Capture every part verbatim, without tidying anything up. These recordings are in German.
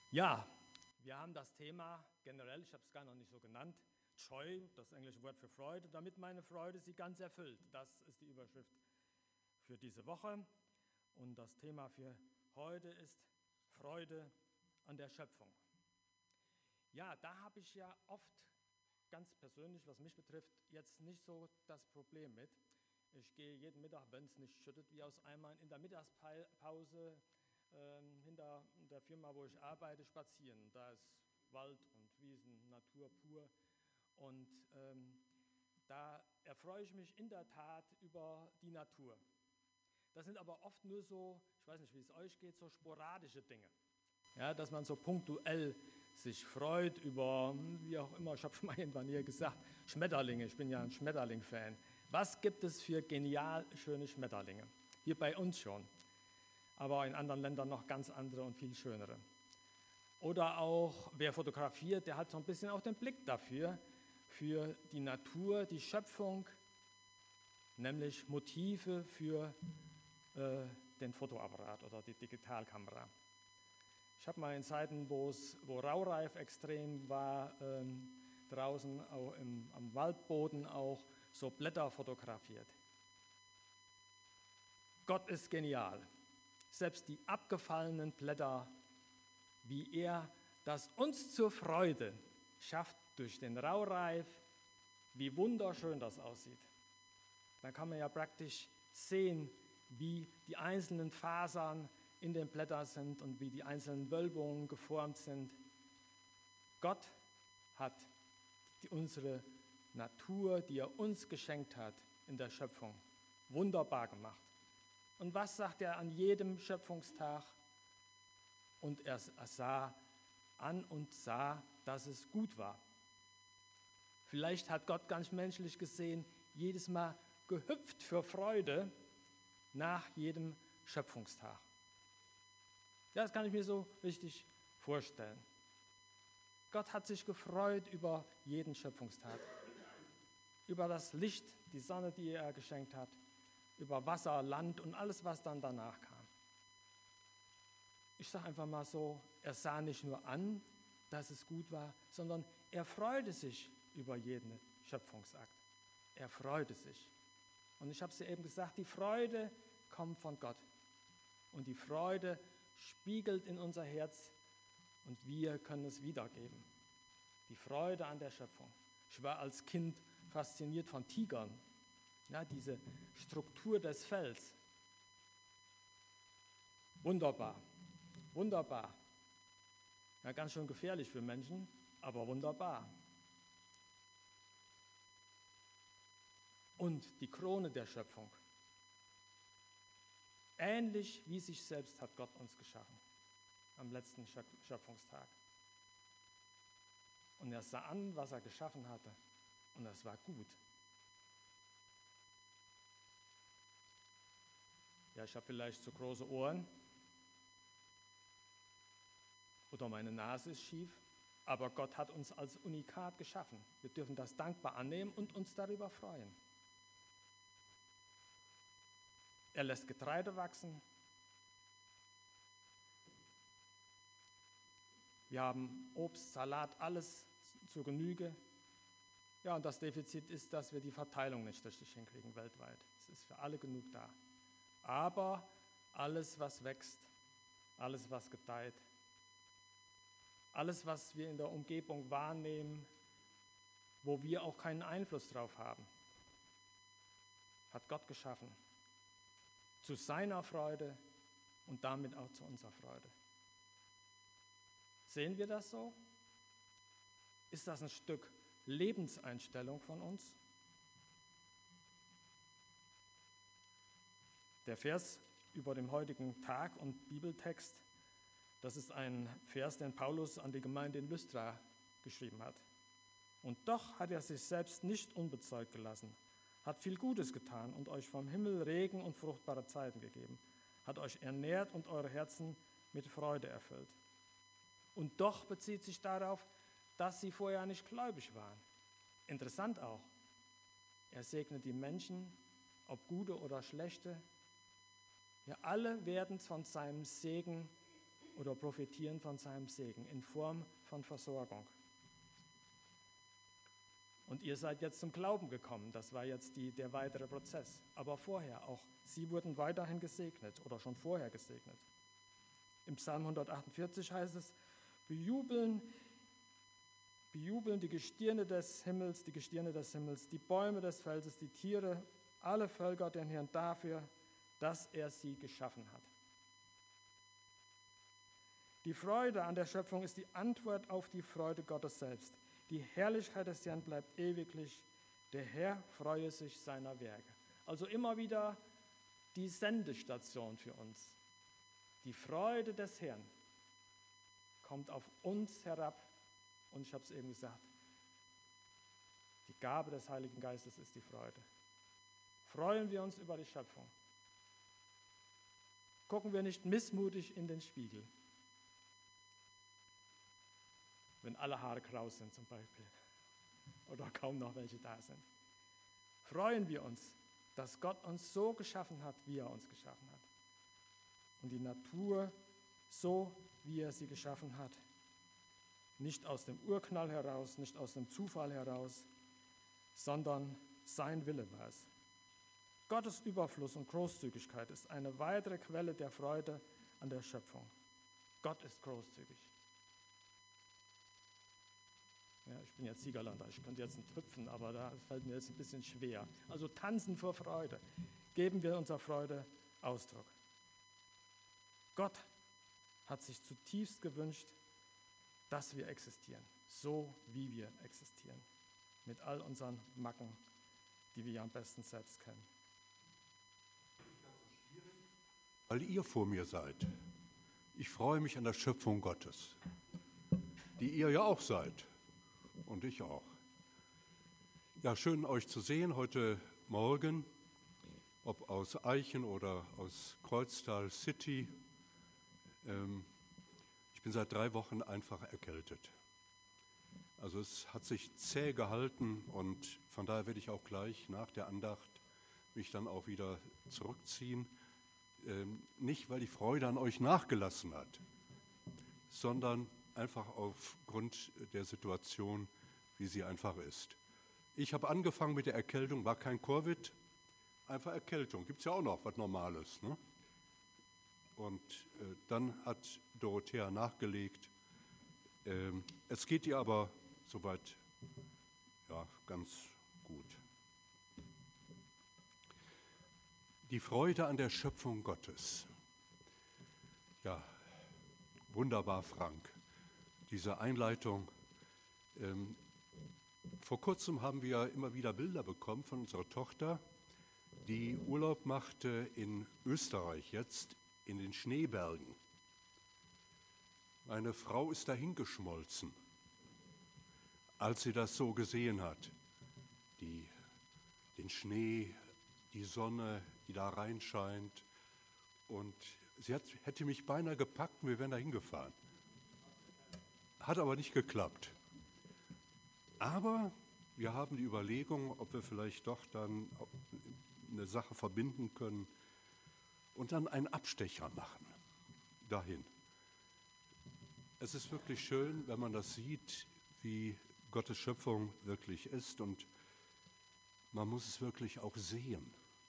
Ja, wir haben das Thema generell, ich habe es gar noch nicht so genannt, Joy, das englische Wort für Freude, damit meine Freude sie ganz erfüllt. Das ist die Überschrift für diese Woche. Und das Thema für heute ist Freude an der Schöpfung. Ja, da habe ich ja oft ganz persönlich, was mich betrifft, jetzt nicht so das Problem mit. Ich gehe jeden Mittag, wenn es nicht schüttet, wie aus Eimern, in der Mittagspause äh, hinter der Firma, wo ich arbeite, spazieren. Da ist Wald und Wiesen, Natur pur. Und ähm, da erfreue ich mich in der Tat über die Natur. Das sind aber oft nur so, ich weiß nicht, wie es euch geht, so sporadische Dinge. Ja, dass man so punktuell sich freut über, wie auch immer, ich habe schon mal irgendwann hier gesagt, Schmetterlinge, ich bin ja ein Schmetterling-Fan. Was gibt es für genial schöne Schmetterlinge? Hier bei uns schon, aber in anderen Ländern noch ganz andere und viel schönere. Oder auch, wer fotografiert, der hat so ein bisschen auch den Blick dafür, für die Natur, die Schöpfung, nämlich Motive für äh, den Fotoapparat oder die Digitalkamera. Ich habe mal in Zeiten, wo es, wo Raureif extrem war, ähm, draußen auch im, am Waldboden auch so Blätter fotografiert. Gott ist genial. Selbst die abgefallenen Blätter, wie er das uns zur Freude schafft durch den Raureif, wie wunderschön das aussieht. Da kann man ja praktisch sehen, wie die einzelnen Fasern in den Blättern sind und wie die einzelnen Wölbungen geformt sind. Gott hat die, unsere Natur, die er uns geschenkt hat in der Schöpfung, wunderbar gemacht. Und was sagt er an jedem Schöpfungstag? Und er sah an und sah, dass es gut war. Vielleicht hat Gott ganz menschlich gesehen, jedes Mal gehüpft für Freude nach jedem Schöpfungstag. Ja, das kann ich mir so richtig vorstellen. Gott hat sich gefreut über jeden Schöpfungstag, über das Licht, die Sonne, die er geschenkt hat, über Wasser, Land und alles, was dann danach kam. Ich sage einfach mal so, er sah nicht nur an, dass es gut war, sondern er freute sich über jeden Schöpfungsakt. Er freute sich. Und ich habe es ja eben gesagt, die Freude kommt von Gott. Und die Freude spiegelt in unser Herz und wir können es wiedergeben. Die Freude an der Schöpfung. Ich war als Kind fasziniert von Tigern. Ja, diese Struktur des Fells. Wunderbar, wunderbar. Ja, ganz schön gefährlich für Menschen, aber wunderbar. Und die Krone der Schöpfung. Ähnlich wie sich selbst hat Gott uns geschaffen, am letzten Schöpfungstag. Und er sah an, was er geschaffen hatte, und es war gut. Ja, ich habe vielleicht zu große Ohren oder meine Nase ist schief, aber Gott hat uns als Unikat geschaffen. Wir dürfen das dankbar annehmen und uns darüber freuen. Er lässt Getreide wachsen. Wir haben Obst, Salat, alles zur Genüge. Ja, und das Defizit ist, dass wir die Verteilung nicht richtig hinkriegen weltweit. Es ist für alle genug da. Aber alles, was wächst, alles, was gedeiht, alles, was wir in der Umgebung wahrnehmen, wo wir auch keinen Einfluss drauf haben, hat Gott geschaffen. Zu seiner Freude und damit auch zu unserer Freude. Sehen wir das so? Ist das ein Stück Lebenseinstellung von uns? Der Vers über dem heutigen Tag und Bibeltext, das ist ein Vers, den Paulus an die Gemeinde in Lystra geschrieben hat. Und doch hat er sich selbst nicht unbezeugt gelassen, hat viel Gutes getan und euch vom Himmel Regen und fruchtbare Zeiten gegeben, hat euch ernährt und eure Herzen mit Freude erfüllt. Und doch bezieht sich darauf, dass sie vorher nicht gläubig waren. Interessant auch, er segnet die Menschen, ob gute oder schlechte, ja, alle werden von seinem Segen oder profitieren von seinem Segen in Form von Versorgung. Und ihr seid jetzt zum Glauben gekommen, das war jetzt die, der weitere Prozess. Aber vorher auch, sie wurden weiterhin gesegnet oder schon vorher gesegnet. Im Psalm hundertachtundvierzig heißt es, bejubeln, bejubeln die Gestirne des Himmels, die Gestirne des Himmels, die Bäume des Feldes, die Tiere, alle Völker den Herrn dafür, dass er sie geschaffen hat. Die Freude an der Schöpfung ist die Antwort auf die Freude Gottes selbst. Die Herrlichkeit des Herrn bleibt ewiglich. Der Herr freue sich seiner Werke. Also immer wieder die Sendestation für uns. Die Freude des Herrn kommt auf uns herab. Und ich habe es eben gesagt, die Gabe des Heiligen Geistes ist die Freude. Freuen wir uns über die Schöpfung. Gucken wir nicht missmutig in den Spiegel, wenn alle Haare grau sind zum Beispiel oder kaum noch welche da sind. Freuen wir uns, dass Gott uns so geschaffen hat, wie er uns geschaffen hat. Und die Natur so, wie er sie geschaffen hat. Nicht aus dem Urknall heraus, nicht aus dem Zufall heraus, sondern sein Wille war es. Gottes Überfluss und Großzügigkeit ist eine weitere Quelle der Freude an der Schöpfung. Gott ist großzügig. Ja, ich bin jetzt Siegerlander, ich könnte jetzt nicht hüpfen, aber da fällt mir jetzt ein bisschen schwer. Also tanzen vor Freude. Geben wir unserer Freude Ausdruck. Gott hat sich zutiefst gewünscht, dass wir existieren, so wie wir existieren, mit all unseren Macken, die wir ja am besten selbst kennen. Weil ihr vor mir seid. Ich freue mich an der Schöpfung Gottes, die ihr ja auch seid. Und ich auch. Ja, schön euch zu sehen heute Morgen, ob aus Eichen oder aus Kreuztal City. Ähm, ich bin seit drei Wochen einfach erkältet. Also es hat sich zäh gehalten und von daher werde ich auch gleich nach der Andacht mich dann auch wieder zurückziehen. Ähm, nicht, weil die Freude an euch nachgelassen hat, sondern einfach aufgrund der Situation, wie sie einfach ist. Ich habe angefangen mit der Erkältung, war kein Covid, einfach Erkältung. Gibt es ja auch noch was Normales. Ne? Und äh, dann hat Dorothea nachgelegt. Ähm, es geht ihr aber soweit ja, ganz gut. Die Freude an der Schöpfung Gottes. Ja, wunderbar, Frank. Diese Einleitung. Ähm, vor kurzem haben wir immer wieder Bilder bekommen von unserer Tochter, die Urlaub machte in Österreich, jetzt in den Schneebergen. Meine Frau ist dahin geschmolzen, als sie das so gesehen hat. Die, den Schnee, die Sonne, die da reinscheint. Und sie hat, hätte mich beinahe gepackt und wir wären da hingefahren. Hat aber nicht geklappt. Aber wir haben die Überlegung, ob wir vielleicht doch dann eine Sache verbinden können und dann einen Abstecher machen dahin. Es ist wirklich schön, wenn man das sieht, wie Gottes Schöpfung wirklich ist und man muss es wirklich auch sehen.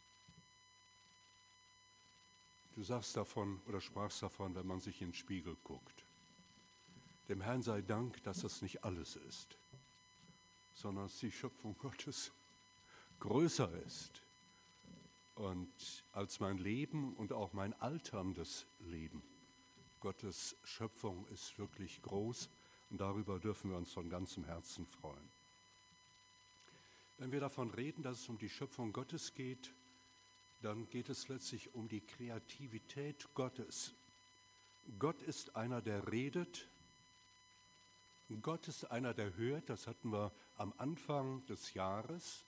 Du sagst davon oder sprachst davon, wenn man sich in den Spiegel guckt. Dem Herrn sei Dank, dass das nicht alles ist, sondern dass die Schöpfung Gottes größer ist. Und als mein Leben und auch mein alterndes Leben. Gottes Schöpfung ist wirklich groß und darüber dürfen wir uns von ganzem Herzen freuen. Wenn wir davon reden, dass es um die Schöpfung Gottes geht, dann geht es letztlich um die Kreativität Gottes. Gott ist einer, der redet. Gott ist einer, der hört. Das hatten wir am Anfang des Jahres.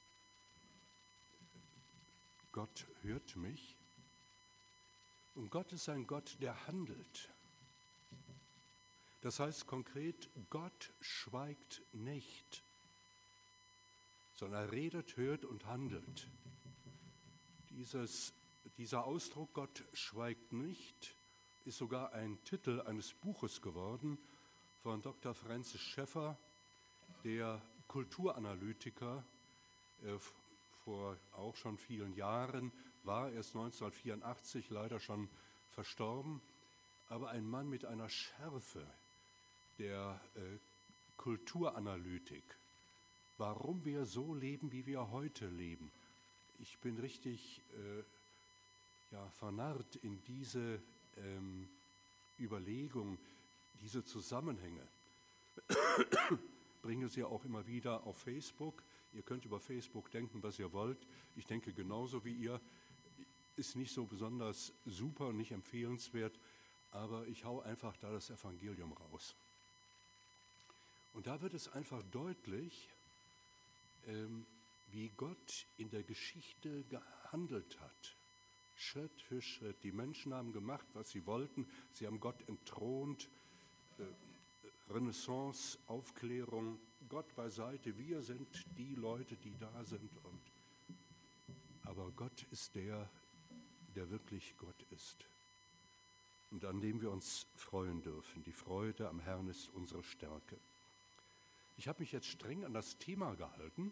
Gott hört mich. Und Gott ist ein Gott, der handelt. Das heißt konkret, Gott schweigt nicht, sondern er redet, hört und handelt. Dieses, dieser Ausdruck, Gott schweigt nicht, ist sogar ein Titel eines Buches geworden von Doktor Francis Schaeffer, der Kulturanalytiker, äh, vor auch schon vielen Jahren, war erst neunzehnhundertvierundachtzig leider schon verstorben, aber ein Mann mit einer Schärfe der äh, Kulturanalytik, warum wir so leben, wie wir heute leben. Ich bin richtig äh, ja, vernarrt in diese ähm, Überlegung, diese Zusammenhänge. Bringe sie auch immer wieder auf Facebook. Ihr könnt über Facebook denken, was ihr wollt. Ich denke genauso wie ihr. Ist nicht so besonders super und nicht empfehlenswert, aber ich hau einfach da das Evangelium raus. Und da wird es einfach deutlich, ähm, wie Gott in der Geschichte gehandelt hat. Schritt für Schritt. Die Menschen haben gemacht, was sie wollten. Sie haben Gott entthront. Äh, Renaissance, Aufklärung, Gott beiseite. Wir sind die Leute, die da sind. Und aber Gott ist der, der wirklich Gott ist. Und an dem wir uns freuen dürfen. Die Freude am Herrn ist unsere Stärke. Ich habe mich jetzt streng an das Thema gehalten.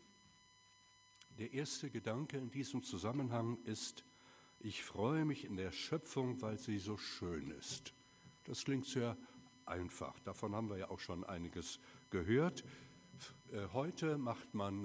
Der erste Gedanke in diesem Zusammenhang ist, ich freue mich in der Schöpfung, weil sie so schön ist. Das klingt sehr einfach. Davon haben wir ja auch schon einiges gehört. Heute macht man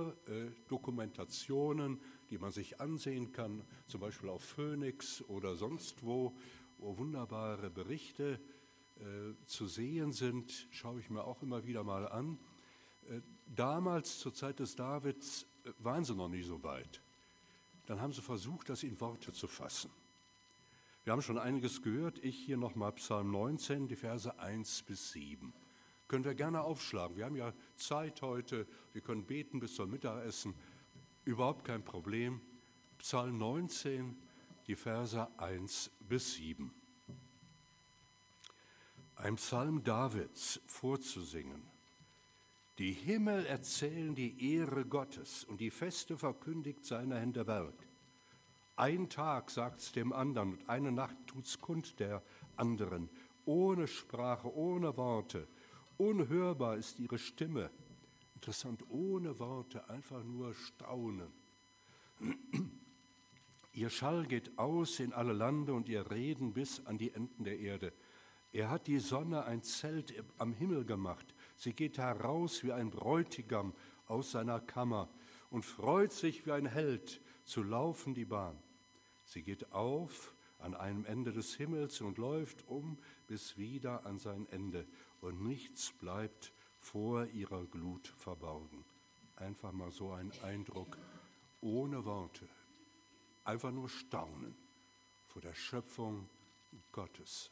Naturdokumentationen, die man sich ansehen kann, zum Beispiel auf Phoenix oder sonst wo, wo wunderbare Berichte äh, zu sehen sind, schaue ich mir auch immer wieder mal an. Äh, damals, zur Zeit des Davids, äh, waren sie noch nicht so weit. Dann haben sie versucht, das in Worte zu fassen. Wir haben schon einiges gehört. Ich hier nochmal Psalm neunzehn, die Verse eins bis sieben. Können wir gerne aufschlagen. Wir haben ja Zeit heute. Wir können beten bis zum Mittagessen. Überhaupt kein Problem. Psalm neunzehn, die Verse eins bis sieben. Ein Psalm Davids vorzusingen. Die Himmel erzählen die Ehre Gottes und die Feste verkündigt seiner Hände Werk. Ein Tag sagt's dem anderen und eine Nacht tut's kund der anderen. Ohne Sprache, ohne Worte. Unhörbar ist ihre Stimme. Interessant, ohne Worte, einfach nur staunen. Ihr Schall geht aus in alle Lande und ihr Reden bis an die Enden der Erde. Er hat die Sonne ein Zelt am Himmel gemacht. Sie geht heraus wie ein Bräutigam aus seiner Kammer und freut sich wie ein Held zu laufen die Bahn. Sie geht auf an einem Ende des Himmels und läuft um bis wieder an sein Ende. Und nichts bleibt vor ihrer Glut verborgen. Einfach mal so ein Eindruck ohne Worte. Einfach nur staunen vor der Schöpfung Gottes.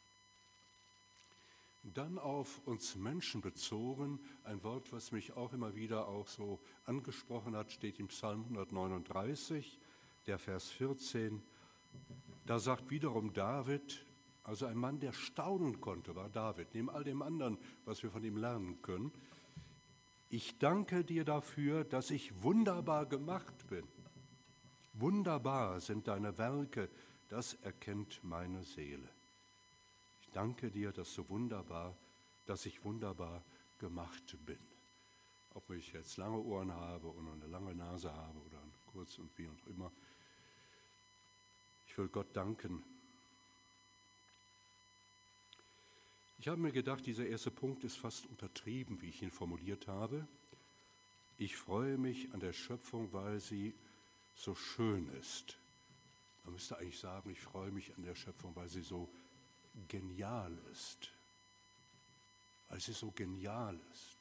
Dann auf uns Menschen bezogen, ein Wort, was mich auch immer wieder auch so angesprochen hat, steht im Psalm hundertneununddreißig, der Vers vierzehn. Da sagt wiederum David, also ein Mann, der staunen konnte, war David, neben all dem anderen, was wir von ihm lernen können. Ich danke dir dafür, dass ich wunderbar gemacht bin. Wunderbar sind deine Werke, das erkennt meine Seele. Ich danke dir, dass du wunderbar, dass ich wunderbar gemacht bin. Ob ich jetzt lange Ohren habe oder eine lange Nase habe oder kurz und wie und immer. Ich will Gott danken. Ich habe mir gedacht, dieser erste Punkt ist fast untertrieben, wie ich ihn formuliert habe. Ich freue mich an der Schöpfung, weil sie so schön ist. Man müsste eigentlich sagen, ich freue mich an der Schöpfung, weil sie so genial ist. Weil sie so genial ist.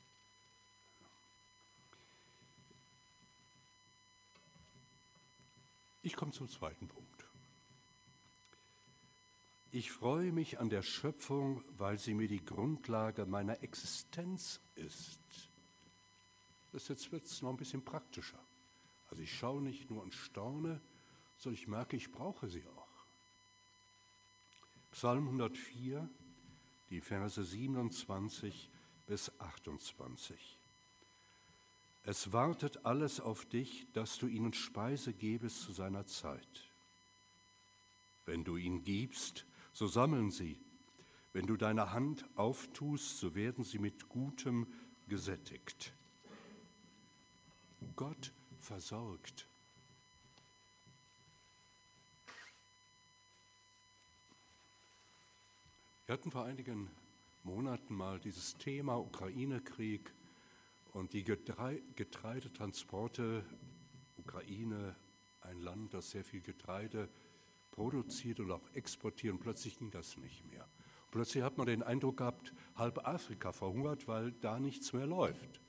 Ich komme zum zweiten Punkt. Ich freue mich an der Schöpfung, weil sie mir die Grundlage meiner Existenz ist. Das jetzt wird es noch ein bisschen praktischer. Also ich schaue nicht nur und staune, sondern ich merke, ich brauche sie auch. Psalm hundertvier, die Verse siebenundzwanzig bis achtundzwanzig. Es wartet alles auf dich, dass du ihnen Speise gebest zu seiner Zeit. Wenn du ihnen gibst, so sammeln sie. Wenn du deine Hand auftust, so werden sie mit Gutem gesättigt. Gott versorgt. Wir hatten vor einigen Monaten mal dieses Thema Ukraine-Krieg und die Getre- Getreidetransporte. Ukraine, ein Land, das sehr viel Getreide produziert und auch exportiert, und plötzlich ging das nicht mehr. Und plötzlich hat man den Eindruck gehabt, halb Afrika verhungert, weil da nichts mehr läuft.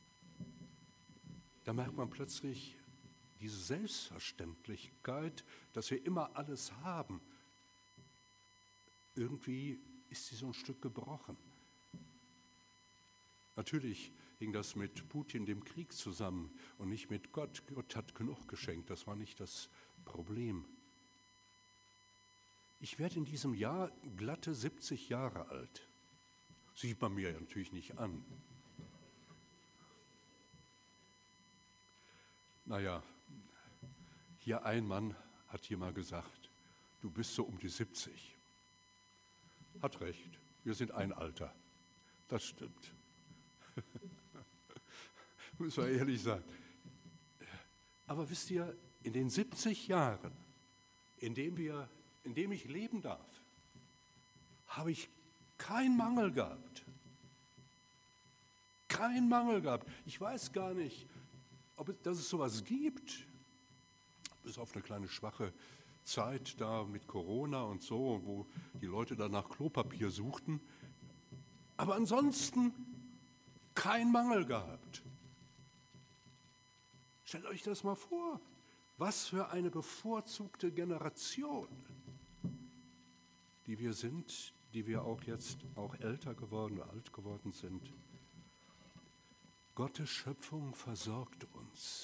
Da merkt man plötzlich diese Selbstverständlichkeit, dass wir immer alles haben. Irgendwie ist sie so ein Stück gebrochen. Natürlich hing das mit Putin, dem Krieg, zusammen und nicht mit Gott. Gott hat genug geschenkt, das war nicht das Problem. Ich werde in diesem Jahr glatte siebzig Jahre alt. Sieht man mir natürlich nicht an. Naja, hier ein Mann hat hier mal gesagt, du bist so um die siebzig. Hat recht, wir sind ein Alter. Das stimmt. Muss man ehrlich sagen. Aber wisst ihr, in den siebzig Jahren, in denen wir, in dem ich leben darf, habe ich keinen Mangel gehabt. Keinen Mangel gehabt. Ich weiß gar nicht, ob es, dass es sowas gibt. Bis auf eine kleine schwache Zeit da mit Corona und so, wo die Leute dann nach Klopapier suchten. Aber ansonsten kein Mangel gehabt. Stellt euch das mal vor. Was für eine bevorzugte Generation, die wir sind, die wir auch jetzt auch älter geworden, alt geworden sind. Gottes Schöpfung versorgt uns.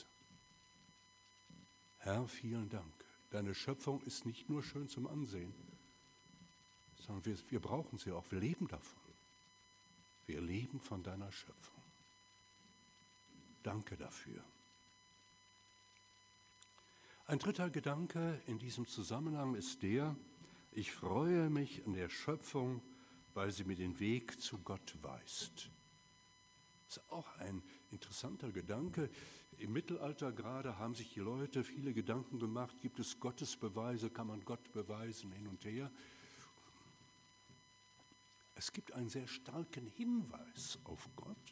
Herr, vielen Dank. Deine Schöpfung ist nicht nur schön zum Ansehen, sondern wir, wir brauchen sie auch. Wir leben davon. Wir leben von deiner Schöpfung. Danke dafür. Ein dritter Gedanke in diesem Zusammenhang ist der, ich freue mich an der Schöpfung, weil sie mir den Weg zu Gott weist. Das ist auch ein interessanter Gedanke. Im Mittelalter gerade haben sich die Leute viele Gedanken gemacht, gibt es Gottesbeweise, kann man Gott beweisen, hin und her. Es gibt einen sehr starken Hinweis auf Gott.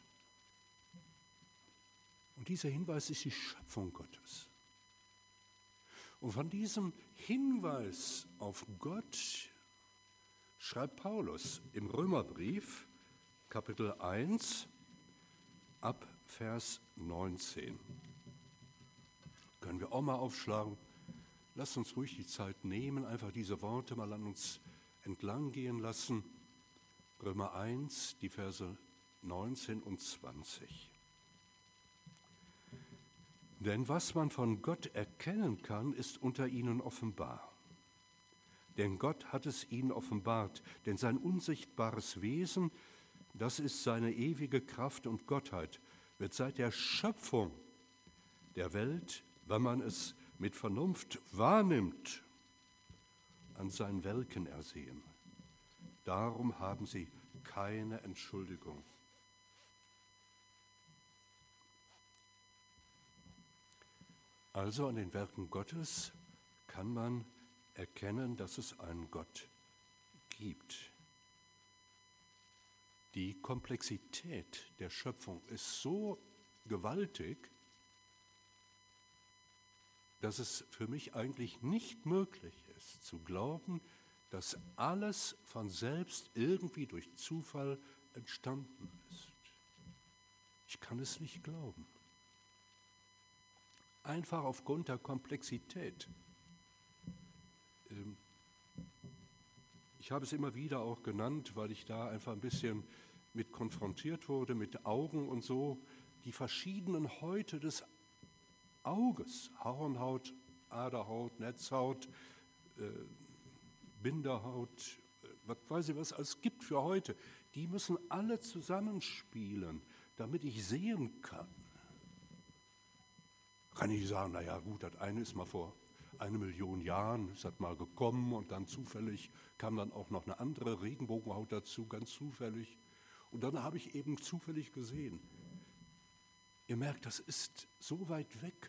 Und dieser Hinweis ist die Schöpfung Gottes. Und von diesem Hinweis auf Gott schreibt Paulus im Römerbrief, Kapitel eins, ab Vers neunzehn. Können wir auch mal aufschlagen. Lasst uns ruhig die Zeit nehmen, einfach diese Worte mal an uns entlang gehen lassen. Römer eins, die Verse neunzehn und zwanzig. Denn was man von Gott erkennen kann, ist unter ihnen offenbar. Denn Gott hat es ihnen offenbart, denn sein unsichtbares Wesen, das ist seine ewige Kraft und Gottheit, wird seit der Schöpfung der Welt, wenn man es mit Vernunft wahrnimmt, an seinen Werken ersehen. Darum haben sie keine Entschuldigung. Also an den Werken Gottes kann man erkennen, dass es einen Gott gibt. Die Komplexität der Schöpfung ist so gewaltig, dass es für mich eigentlich nicht möglich ist, zu glauben, dass alles von selbst irgendwie durch Zufall entstanden ist. Ich kann es nicht glauben. Einfach aufgrund der Komplexität. Ich habe es immer wieder auch genannt, weil ich da einfach ein bisschen mit konfrontiert wurde, mit Augen und so, die verschiedenen Häute des Auges, Hornhaut, Aderhaut, Netzhaut, äh, Binderhaut, äh, was weiß ich, was es alles gibt für Häute, die müssen alle zusammenspielen, damit ich sehen kann. Kann ich sagen, naja gut, das eine ist mal vor eine Million Jahren ist das mal gekommen und dann zufällig kam dann auch noch eine andere Regenbogenhaut dazu, ganz zufällig. Und dann habe ich eben zufällig gesehen, ihr merkt, das ist so weit weg.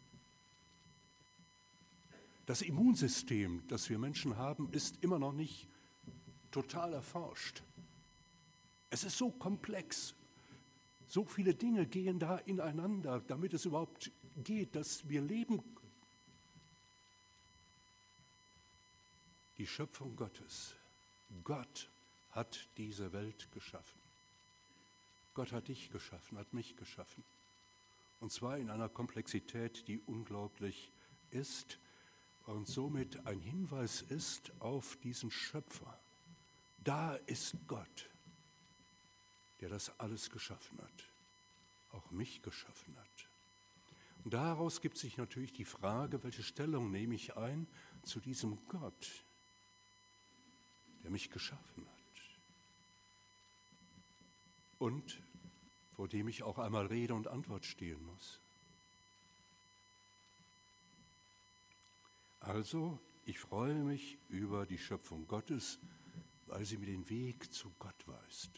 Das Immunsystem, das wir Menschen haben, ist immer noch nicht total erforscht. Es ist so komplex. So viele Dinge gehen da ineinander, damit es überhaupt geht, dass wir leben können. Die Schöpfung Gottes. Gott hat diese Welt geschaffen. Gott hat dich geschaffen, hat mich geschaffen. Und zwar in einer Komplexität, die unglaublich ist und somit ein Hinweis ist auf diesen Schöpfer. Da ist Gott, der das alles geschaffen hat, auch mich geschaffen hat. Und daraus gibt sich natürlich die Frage, welche Stellung nehme ich ein zu diesem Gott, der mich geschaffen hat und vor dem ich auch einmal Rede und Antwort stehen muss. Also, ich freue mich über die Schöpfung Gottes, weil sie mir den Weg zu Gott weist.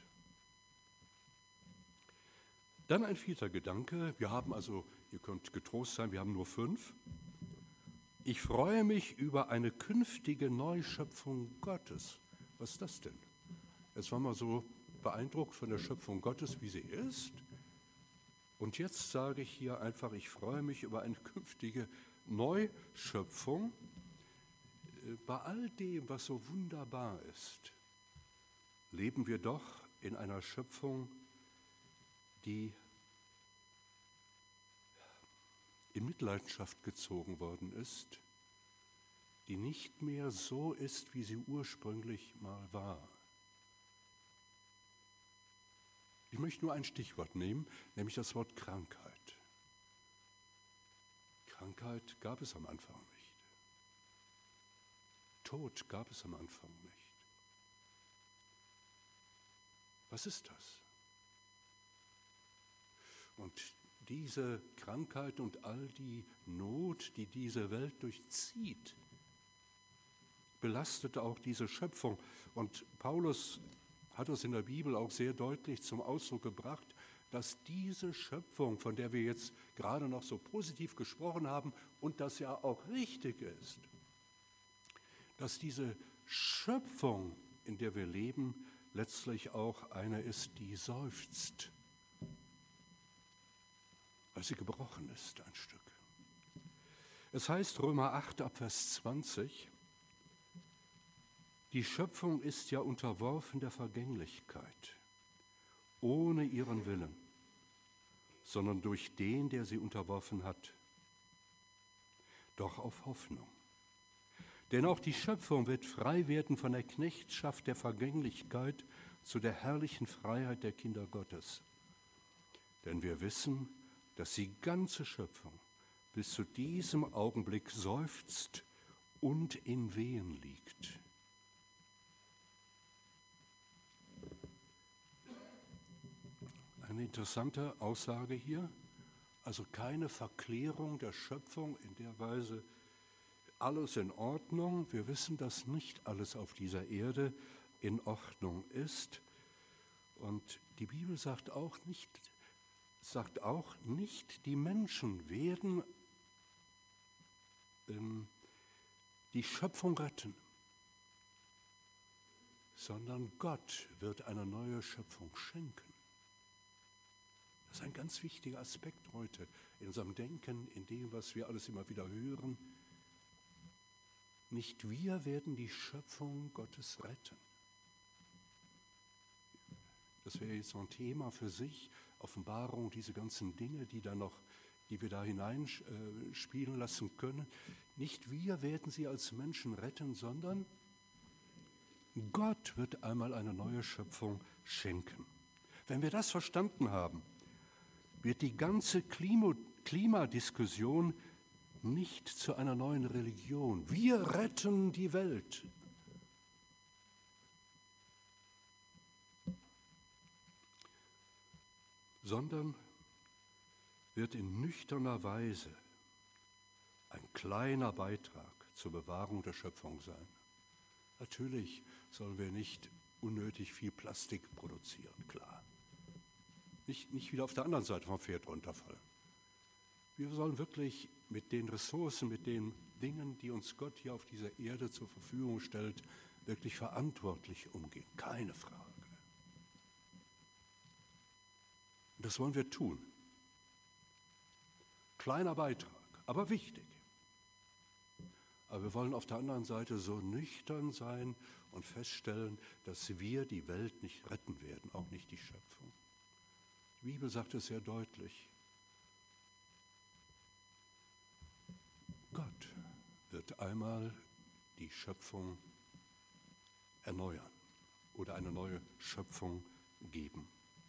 Dann ein vierter Gedanke. Wir haben also, ihr könnt getrost sein, wir haben nur fünf. Ich freue mich über eine künftige Neuschöpfung Gottes. Was ist das denn? Jetzt waren wir so beeindruckt von der Schöpfung Gottes, wie sie ist. Und jetzt sage ich hier einfach, ich freue mich über eine künftige Neuschöpfung. Bei all dem, was so wunderbar ist, leben wir doch in einer Schöpfung, die in Mitleidenschaft gezogen worden ist, die nicht mehr so ist, wie sie ursprünglich mal war. Ich möchte nur ein Stichwort nehmen, nämlich das Wort Krankheit. Krankheit gab es am Anfang nicht. Tod gab es am Anfang nicht. Was ist das? Und diese Krankheit und all die Not, die diese Welt durchzieht, belastet auch diese Schöpfung. Und Paulus hat es in der Bibel auch sehr deutlich zum Ausdruck gebracht, dass diese Schöpfung, von der wir jetzt gerade noch so positiv gesprochen haben und das ja auch richtig ist, dass diese Schöpfung, in der wir leben, letztlich auch eine ist, die seufzt, weil sie gebrochen ist, ein Stück. Es heißt Römer acht, ab Vers zwanzig, die Schöpfung ist ja unterworfen der Vergänglichkeit, ohne ihren Willen, sondern durch den, der sie unterworfen hat, doch auf Hoffnung. Denn auch die Schöpfung wird frei werden von der Knechtschaft der Vergänglichkeit zu der herrlichen Freiheit der Kinder Gottes. Denn wir wissen, dass die ganze Schöpfung bis zu diesem Augenblick seufzt und in Wehen liegt. Eine interessante Aussage hier, also keine Verklärung der Schöpfung in der Weise, alles in Ordnung. Wir wissen, dass nicht alles auf dieser Erde in Ordnung ist. Und die Bibel sagt auch nicht, sagt auch nicht, die Menschen werden ähm, die Schöpfung retten, sondern Gott wird eine neue Schöpfung schenken. Das ist ein ganz wichtiger Aspekt heute in unserem Denken, in dem, was wir alles immer wieder hören. Nicht wir werden die Schöpfung Gottes retten. Das wäre jetzt so ein Thema für sich, Offenbarung, diese ganzen Dinge, die da noch, die wir da hineinspielen lassen können. Nicht wir werden sie als Menschen retten, sondern Gott wird einmal eine neue Schöpfung schenken. Wenn wir das verstanden haben, wird die ganze Klima- Klimadiskussion nicht zu einer neuen Religion. Wir retten die Welt. Sondern wird in nüchterner Weise ein kleiner Beitrag zur Bewahrung der Schöpfung sein. Natürlich sollen wir nicht unnötig viel Plastik produzieren, klar. Nicht, nicht wieder auf der anderen Seite vom Pferd runterfallen. Wir sollen wirklich mit den Ressourcen, mit den Dingen, die uns Gott hier auf dieser Erde zur Verfügung stellt, wirklich verantwortlich umgehen. Keine Frage. Und das wollen wir tun. Kleiner Beitrag, aber wichtig. Aber wir wollen auf der anderen Seite so nüchtern sein und feststellen, dass wir die Welt nicht retten werden, auch nicht die Schöpfung. Die Bibel sagt es sehr deutlich. Gott wird einmal die Schöpfung erneuern oder eine neue Schöpfung geben.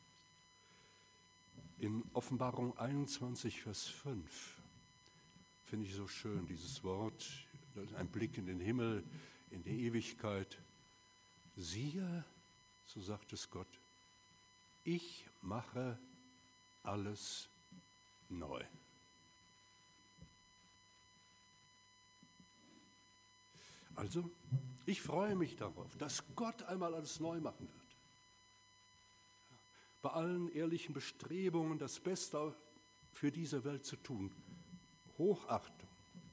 In Offenbarung einundzwanzig, Vers fünf finde ich so schön dieses Wort, das ist ein Blick in den Himmel, in die Ewigkeit. Siehe, so sagt es Gott, ich mache alles neu. Also, ich freue mich darauf, dass Gott einmal alles neu machen wird. Bei allen ehrlichen Bestrebungen, das Beste für diese Welt zu tun. Hochachtung.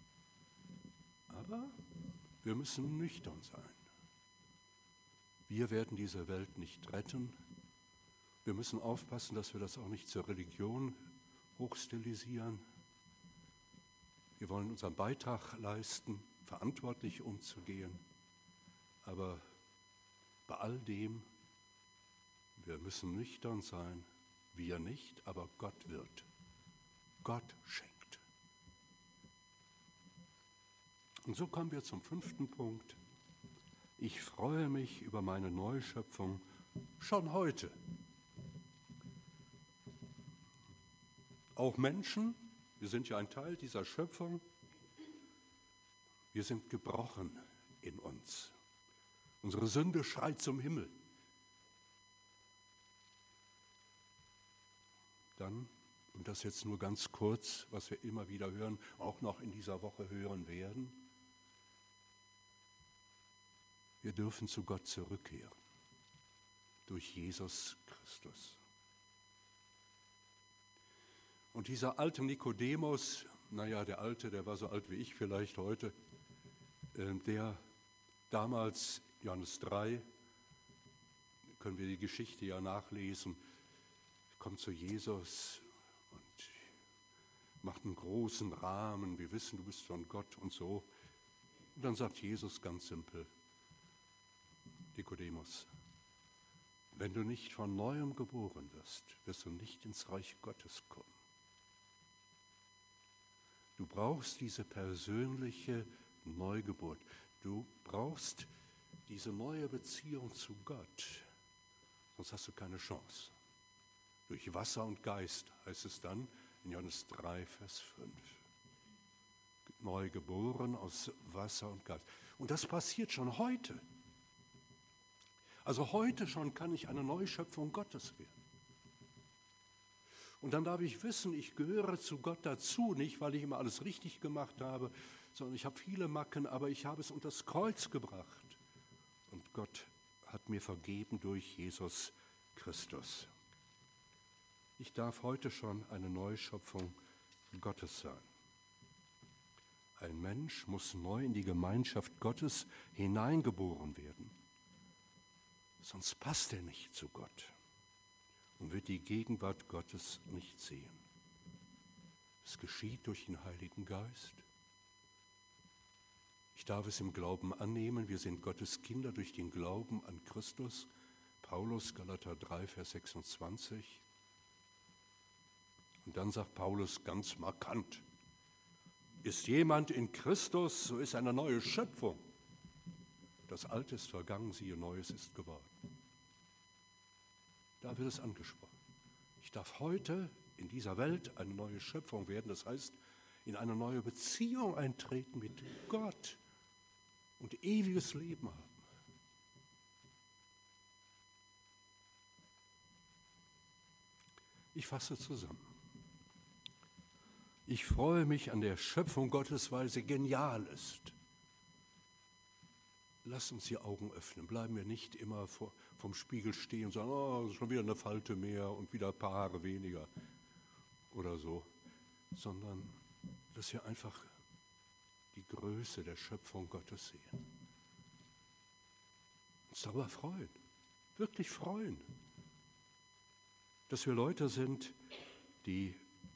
Aber wir müssen nüchtern sein. Wir werden diese Welt nicht retten. Wir müssen aufpassen, dass wir das auch nicht zur Religion hochstilisieren. Wir wollen unseren Beitrag leisten, verantwortlich umzugehen. Aber bei all dem, wir müssen nüchtern sein. Wir nicht, aber Gott wird. Gott schenkt. Und so kommen wir zum fünften Punkt. Ich freue mich über meine Neuschöpfung schon heute. Auch Menschen, wir sind ja ein Teil dieser Schöpfung, wir sind gebrochen in uns. Unsere Sünde schreit zum Himmel. Dann, und das jetzt nur ganz kurz, was wir immer wieder hören, auch noch in dieser Woche hören werden, wir dürfen zu Gott zurückkehren, durch Jesus Christus. Und dieser alte Nikodemus, naja, der Alte, der war so alt wie ich vielleicht heute, der damals, Johannes drei, können wir die Geschichte ja nachlesen, kommt zu Jesus und macht einen großen Rahmen, wir wissen, du bist von Gott und so. Und dann sagt Jesus ganz simpel, Nikodemus, wenn du nicht von Neuem geboren wirst, wirst du nicht ins Reich Gottes kommen. Du brauchst diese persönliche Neugeburt. Du brauchst diese neue Beziehung zu Gott, sonst hast du keine Chance. Durch Wasser und Geist heißt es dann in Johannes drei, Vers fünf. Neu geboren aus Wasser und Geist. Und das passiert schon heute. Also heute schon kann ich eine Neuschöpfung Gottes werden. Und dann darf ich wissen, ich gehöre zu Gott dazu, nicht weil ich immer alles richtig gemacht habe, sondern ich habe viele Macken, aber ich habe es unter das Kreuz gebracht. Und Gott hat mir vergeben durch Jesus Christus. Ich darf heute schon eine Neuschöpfung Gottes sein. Ein Mensch muss neu in die Gemeinschaft Gottes hineingeboren werden. Sonst passt er nicht zu Gott und wird die Gegenwart Gottes nicht sehen. Es geschieht durch den Heiligen Geist. Ich darf es im Glauben annehmen. Wir sind Gottes Kinder durch den Glauben an Christus. Paulus, Galater drei, Vers sechsundzwanzig. Und dann sagt Paulus ganz markant, ist jemand in Christus, so ist eine neue Schöpfung. Das Alte ist vergangen, siehe, Neues ist geworden. Da wird es angesprochen. Ich darf heute in dieser Welt eine neue Schöpfung werden, das heißt, in eine neue Beziehung eintreten mit Gott und ewiges Leben haben. Ich fasse zusammen. Ich freue mich an der Schöpfung Gottes, weil sie genial ist. Lass uns die Augen öffnen. Bleiben wir nicht immer vor, vom Spiegel stehen und sagen, oh, schon wieder eine Falte mehr und wieder ein paar Haare weniger oder so, sondern dass wir einfach die Größe der Schöpfung Gottes sehen. Uns darüber freuen, wirklich freuen, dass wir Leute sind, die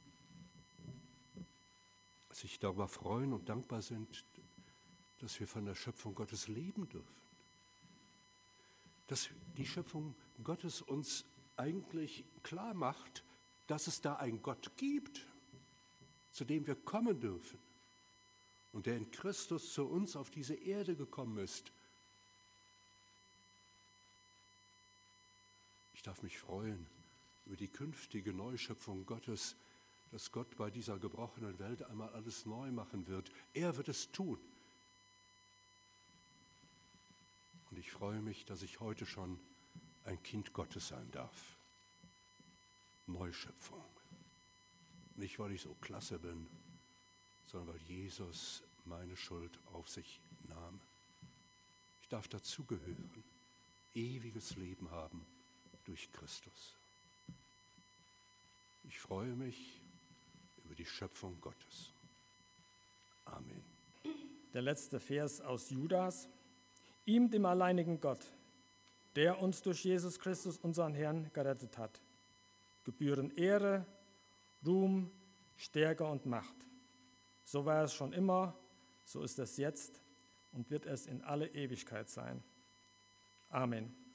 sich darüber freuen und dankbar sind, dass wir von der Schöpfung Gottes leben dürfen. Dass die Schöpfung Gottes uns eigentlich klar macht, dass es da einen Gott gibt, zu dem wir kommen dürfen und der in Christus zu uns auf diese Erde gekommen ist. Ich darf mich freuen über die künftige Neuschöpfung Gottes, dass Gott bei dieser gebrochenen Welt einmal alles neu machen wird. Er wird es tun. Und ich freue mich, dass ich heute schon ein Kind Gottes sein darf. Neuschöpfung. Nicht, weil ich so klasse bin, sondern weil Jesus meine Schuld auf sich nahm. Ich darf dazugehören, ewiges Leben haben durch Christus. Ich freue mich über die Schöpfung Gottes. Amen. Der letzte Vers aus Judas. Ihm, dem alleinigen Gott, der uns durch Jesus Christus, unseren Herrn, gerettet hat, gebühren Ehre, Ruhm, Stärke und Macht. So war es schon immer, so ist es jetzt und wird es in alle Ewigkeit sein. Amen.